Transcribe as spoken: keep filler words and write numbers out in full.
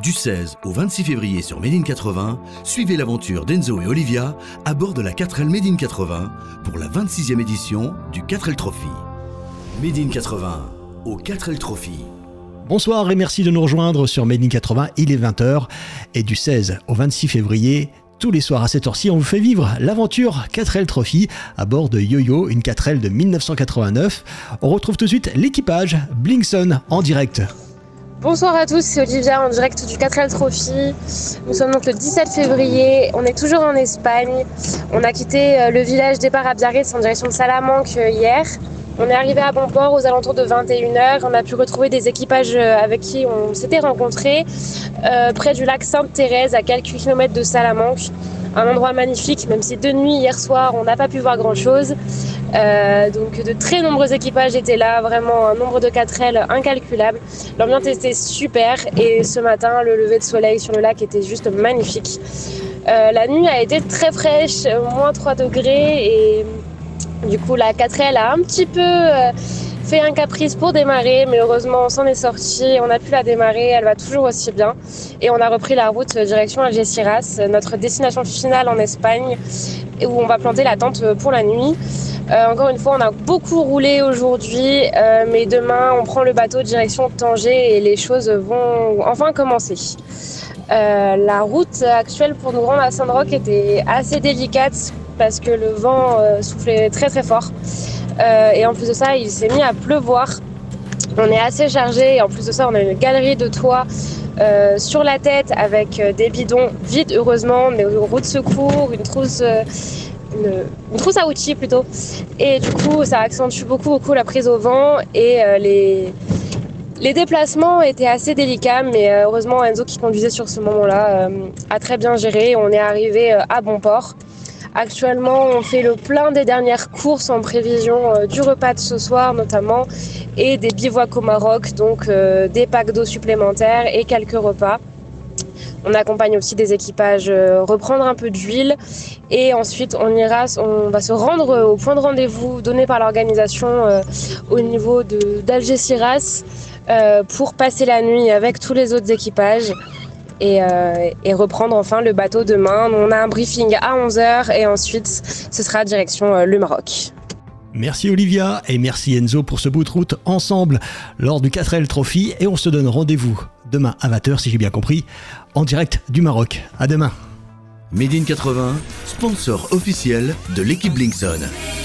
Du seize au vingt-six février sur Made in quatre-vingts, suivez l'aventure d'Enzo et Olivia à bord de la quatre L Made in quatre-vingts pour la vingt-sixième édition du quatre L Trophy. Made in quatre-vingts au quatre L Trophy. Bonsoir et merci de nous rejoindre sur Made in quatre-vingts, il est vingt heures et du seize au vingt-six février, tous les soirs à cette heure-ci, on vous fait vivre l'aventure quatre L Trophy à bord de Yo-Yo, une quatre L de dix-neuf cent quatre-vingt-neuf. On retrouve tout de suite l'équipage Blinkson en direct. Bonsoir à tous, c'est Olivia en direct du quatre L Trophy. Nous sommes donc le dix-sept février, on est toujours en Espagne. On a quitté le village départ à Biarritz en direction de Salamanque hier. On est arrivé à bon port aux alentours de vingt et une heures. On a pu retrouver des équipages avec qui on s'était rencontrés euh, près du lac Sainte-Thérèse, à quelques kilomètres de Salamanque. Un endroit magnifique, même si de nuit hier soir on n'a pas pu voir grand chose. Euh, donc de très nombreux équipages étaient là, vraiment un nombre de quatre L incalculable. L'ambiance était super et ce matin le lever de soleil sur le lac était juste magnifique. Euh, la nuit a été très fraîche, moins trois degrés et du coup la quatre L a un petit peu euh, fait un caprice pour démarrer, mais heureusement on s'en est sorti, on a pu la démarrer, elle va toujours aussi bien et on a repris la route direction Algeciras, notre destination finale en Espagne où on va planter la tente pour la nuit. Euh, encore une fois, on a beaucoup roulé aujourd'hui, euh, mais demain, on prend le bateau direction Tanger et les choses vont enfin commencer. Euh, la route actuelle pour nous rendre à Saint-Roch était assez délicate parce que le vent euh, soufflait très très fort. Euh, et en plus de ça, il s'est mis à pleuvoir. On est assez chargé et en plus de ça, on a une galerie de toit euh, sur la tête avec des bidons vides heureusement, mais une roue de secours, une trousse... Euh, Une, une trousse à outils plutôt et du coup ça accentue beaucoup beaucoup la prise au vent et euh, les, les déplacements étaient assez délicats, mais euh, heureusement Enzo qui conduisait sur ce moment là euh, a très bien géré. On est arrivé euh, à bon port. Actuellement on fait le plein des dernières courses en prévision euh, du repas de ce soir notamment et des bivouacs au Maroc, donc euh, des packs d'eau supplémentaires et quelques repas. On accompagne aussi des équipages euh, reprendre un peu d'huile et ensuite on ira, on va se rendre au point de rendez-vous donné par l'organisation euh, au niveau de, d'Algeciras euh, pour passer la nuit avec tous les autres équipages et, euh, et reprendre enfin le bateau demain. On a un briefing à onze heures et ensuite ce sera direction euh, le Maroc. Merci Olivia et merci Enzo pour ce bout de route ensemble lors du quatre L Trophy et on se donne rendez-vous demain à vingt heures si j'ai bien compris, en direct du Maroc. À demain. Made in quatre-vingts, sponsor officiel de l'équipe Blinkson.